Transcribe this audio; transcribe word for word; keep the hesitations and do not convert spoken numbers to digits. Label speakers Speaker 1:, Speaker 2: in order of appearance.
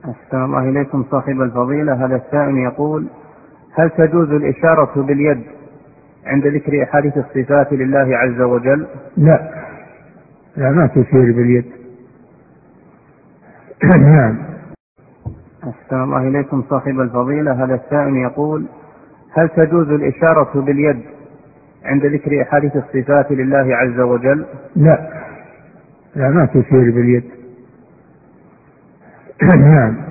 Speaker 1: أحسن الله إليكم صاحب الفضيلة. هذا السائل يقول: هل تجوز الإشارة باليد عند ذكر أحاديث الصفات لله عز وجل؟
Speaker 2: لا، لا ما تشير باليد. نعم.
Speaker 1: أحسن الله إليكم صاحب الفضيلة. هذا السائل يقول: هل تجوز الإشارة باليد عند ذكر أحاديث الصفات لله عز وجل؟
Speaker 2: لا، لا ما تشير باليد. نعم.